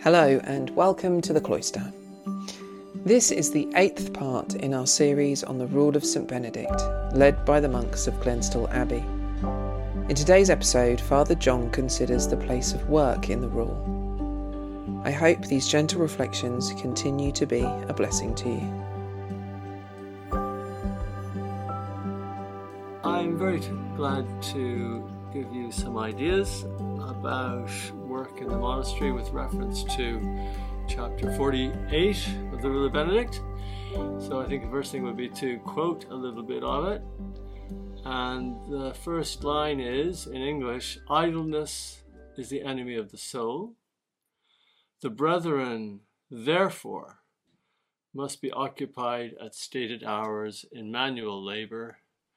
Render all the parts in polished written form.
Hello and welcome to the Cloister. This is the 8th part in our series on the Rule of St Benedict, led by the monks of Glenstal Abbey. In today's episode, Father John considers the place of work in the rule. I hope these gentle reflections continue to be a blessing to you. I'm very glad to give you some ideas about work in the monastery with reference to chapter 48 of the Rule of Benedict. So I think the first thing would be to quote a little bit of it. And the first line is, in English, "Idleness is the enemy of the soul. The brethren, therefore, must be occupied at stated hours in manual labor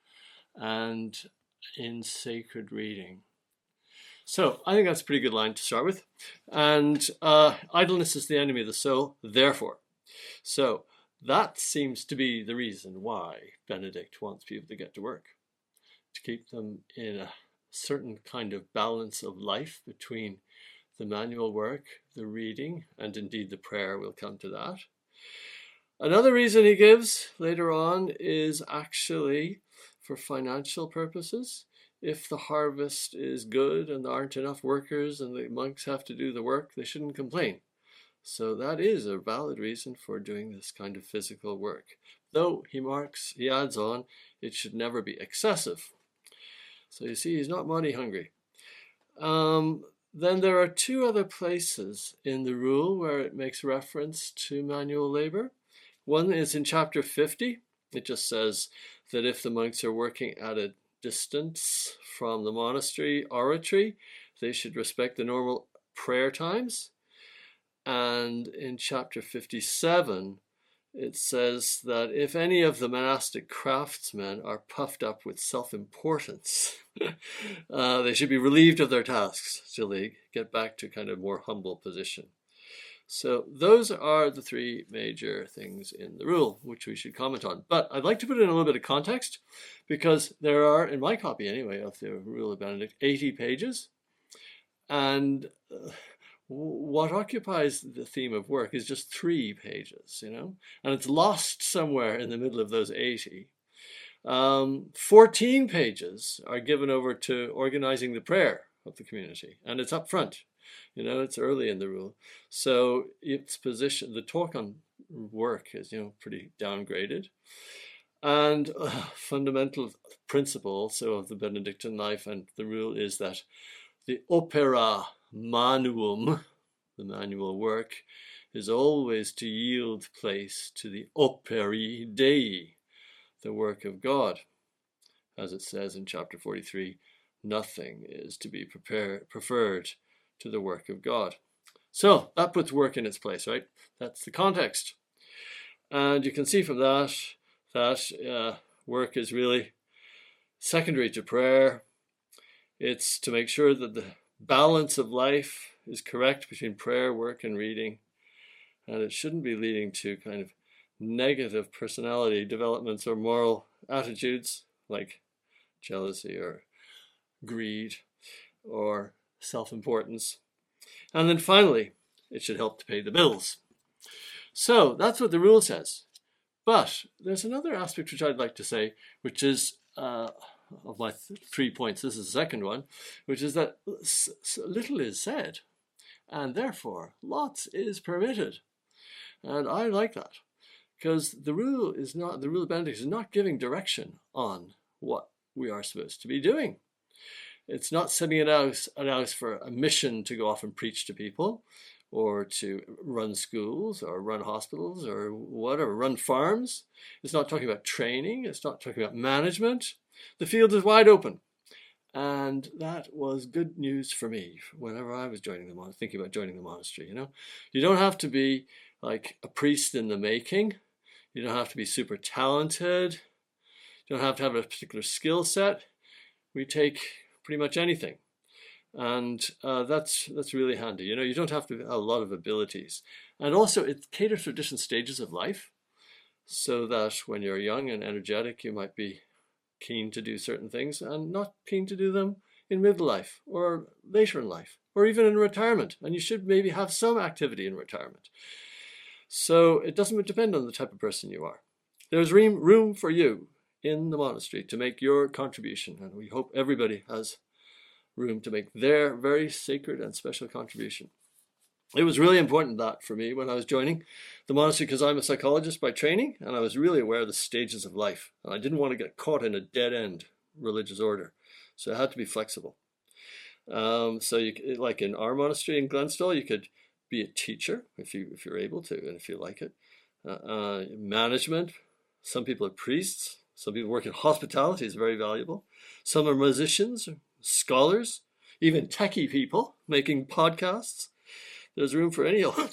and in sacred reading." So I think that's a pretty good line to start with. And idleness is the enemy of the soul, therefore. So that seems to be the reason why Benedict wants people to get to work, to keep them in a certain kind of balance of life between the manual work, the reading, and indeed the prayer. We'll come to that. Another reason he gives later on is actually for financial purposes. If the harvest is good and there aren't enough workers and the monks have to do the work, they shouldn't complain. So that is a valid reason for doing this kind of physical work. Though he adds on, it should never be excessive. So you see, he's not money hungry. Then there are two other places in the rule where it makes reference to manual labor. One is in chapter 50. It just says that if the monks are working at a distance from the monastery oratory, they should respect the normal prayer times. And in chapter 57, it says that if any of the monastic craftsmen are puffed up with self-importance, they should be relieved of their tasks till they get back to kind of more humble position. So those are the three major things in the rule, which we should comment on. But I'd like to put it in a little bit of context, because there are, in my copy anyway, of the Rule of Benedict, 80 pages. And what occupies the theme of work is just 3 pages, and it's lost somewhere in the middle of those 80. 14 pages are given over to organizing the prayer of the community, and it's up front. It's early in the rule. So its position, the talk on work is, pretty downgraded. And fundamental principle also of the Benedictine life and the rule is that the opera manuum, the manual work, is always to yield place to the operi Dei, the work of God. As it says in chapter 43, nothing is to be preferred to the work of God. So that puts work in its place, right? That's the context. And you can see from that work is really secondary to prayer. It's to make sure that the balance of life is correct between prayer, work, and reading. And it shouldn't be leading to kind of negative personality developments or moral attitudes like jealousy or greed or self-importance. And then finally, it should help to pay the bills. So that's what the rule says. But there's another aspect which I'd like to say, which is of my 3 points, this is the second one, which is that little is said, and therefore lots is permitted. And I like that, because the Rule of Benedict is not giving direction on what we are supposed to be doing. It's not setting it out for a mission to go off and preach to people, or to run schools, or run hospitals, or whatever, run farms. It's not talking about training. It's not talking about management. The field is wide open. And that was good news for me whenever I was thinking about joining the monastery. You don't have to be like a priest in the making. You don't have to be super talented. You don't have to have a particular skill set. We take pretty much anything. And that's really handy. You don't have to have a lot of abilities. And also it caters for different stages of life, so that when you're young and energetic, you might be keen to do certain things and not keen to do them in midlife or later in life, or even in retirement. And you should maybe have some activity in retirement. So it doesn't depend on the type of person you are. There's room for you in the monastery to make your contribution. And we hope everybody has room to make their very sacred and special contribution. It was really important that for me when I was joining the monastery, because I'm a psychologist by training, and I was really aware of the stages of life. And I didn't want to get caught in a dead-end religious order. So I had to be flexible. So you, like in our monastery in Glenstal, you could be a teacher if you're able to and if you like it. Management. Some people are priests. Some people work in hospitality, is very valuable. Some are musicians, scholars, even techie people making podcasts. There's room for any old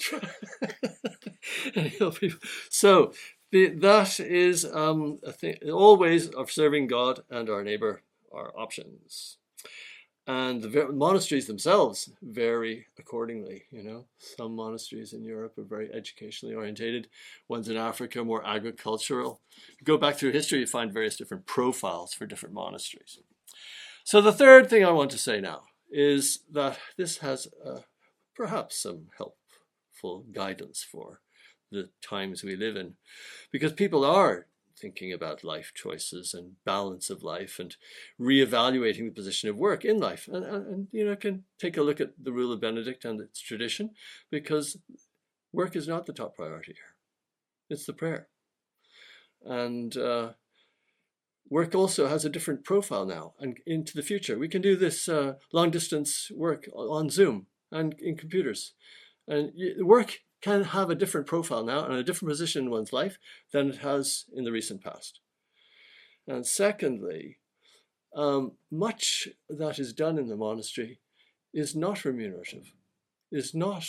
people. So that is a thing. All ways of serving God and our neighbor are options. And the monasteries themselves vary accordingly. Some monasteries in Europe are very educationally orientated. Ones in Africa are more agricultural. You go back through history, you find various different profiles for different monasteries. So the third thing I want to say now is that this has perhaps some helpful guidance for the times we live in, because people are thinking about life choices and balance of life and reevaluating the position of work in life. And can take a look at the Rule of Benedict and its tradition, because work is not the top priority here. It's the prayer. And work also has a different profile now and into the future. We can do this long distance work on Zoom and in computers. And work can have a different profile now and a different position in one's life than it has in the recent past. And secondly, much that is done in the monastery is not remunerative, has not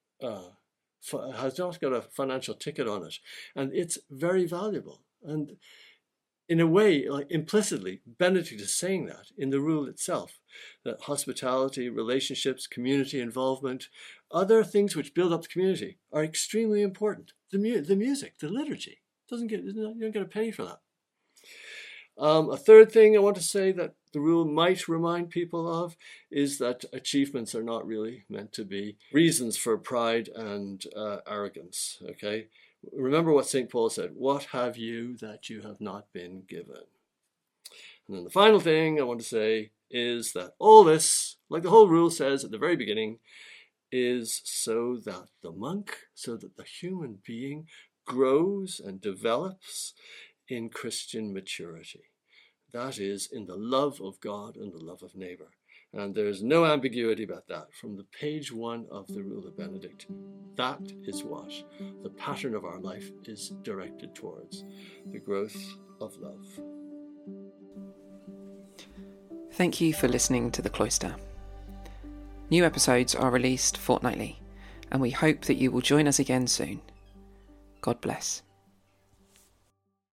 got a financial ticket on it, and it's very valuable. And in a way, like implicitly, Benedict is saying that in the rule itself, that hospitality, relationships, community involvement, other things which build up the community are extremely important. The music, the liturgy, you don't get a penny for that. A third thing I want to say that the rule might remind people of is that achievements are not really meant to be reasons for pride and arrogance, okay? Remember what St. Paul said, what have you that you have not been given? And then the final thing I want to say is that all this, like the whole rule says at the very beginning, is so that the human being grows and develops in Christian maturity. That is, in the love of God and the love of neighbor. And there's no ambiguity about that. From the page 1 of the Rule of Benedict, that is what the pattern of our life is directed towards, the growth of love. Thank you for listening to The Cloister. New episodes are released fortnightly, and we hope that you will join us again soon. God bless.